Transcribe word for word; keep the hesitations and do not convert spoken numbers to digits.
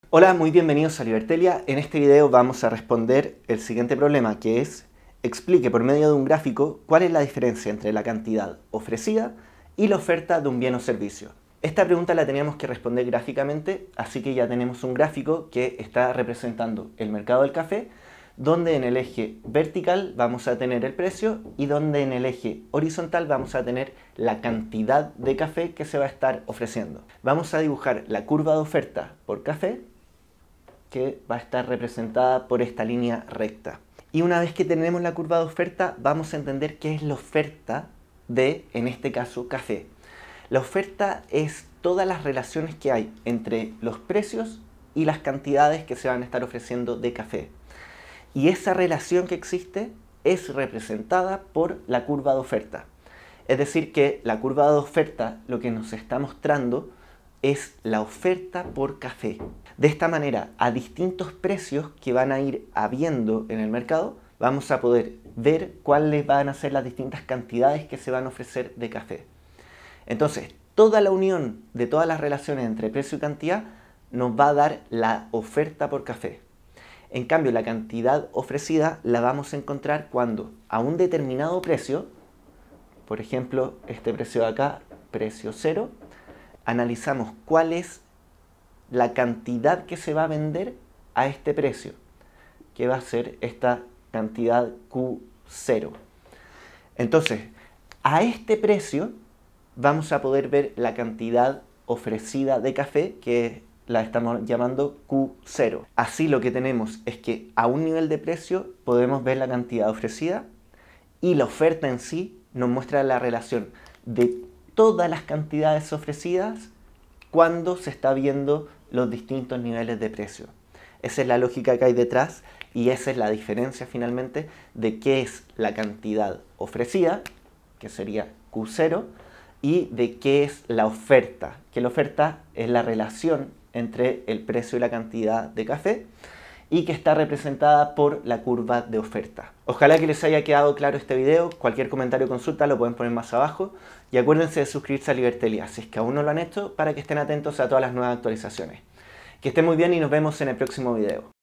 Hola, muy bienvenidos a Libertelia. En este video vamos a responder el siguiente problema, que es: explique por medio de un gráfico cuál es la diferencia entre la cantidad ofrecida y la oferta de un bien o servicio. Esta pregunta la teníamos que responder gráficamente, así que ya tenemos un gráfico que está representando el mercado del café, donde en el eje vertical vamos a tener el precio y donde en el eje horizontal vamos a tener la cantidad de café que se va a estar ofreciendo. Vamos a dibujar la curva de oferta por café, que va a estar representada por esta línea recta. Y una vez que tenemos la curva de oferta, vamos a entender qué es la oferta de, en este caso, café. La oferta es todas las relaciones que hay entre los precios y las cantidades que se van a estar ofreciendo de café. Y esa relación que existe es representada por la curva de oferta. Es decir, que la curva de oferta lo que nos está mostrando es la oferta por café. De esta manera, a distintos precios que van a ir habiendo en el mercado, vamos a poder ver cuáles van a ser las distintas cantidades que se van a ofrecer de café. Entonces, toda la unión de todas las relaciones entre precio y cantidad nos va a dar la oferta por café. En cambio, la cantidad ofrecida la vamos a encontrar cuando a un determinado precio, por ejemplo, este precio de acá, precio cero, analizamos cuál es la cantidad que se va a vender a este precio, que va a ser esta cantidad Q cero. Entonces, a este precio vamos a poder ver la cantidad ofrecida de café, que la estamos llamando Q cero. Así lo que tenemos es que a un nivel de precio podemos ver la cantidad ofrecida y la oferta en sí nos muestra la relación de todas las cantidades ofrecidas cuando se está viendo los distintos niveles de precio. Esa es la lógica que hay detrás y esa es la diferencia finalmente de qué es la cantidad ofrecida, que sería Q cero, y de qué es la oferta, que la oferta es la relación entre el precio y la cantidad de café y que está representada por la curva de oferta. Ojalá que les haya quedado claro este video. Cualquier comentario o consulta lo pueden poner más abajo y acuérdense de suscribirse a Libertelia si es que aún no lo han hecho, para que estén atentos a todas las nuevas actualizaciones. Que estén muy bien y nos vemos en el próximo video.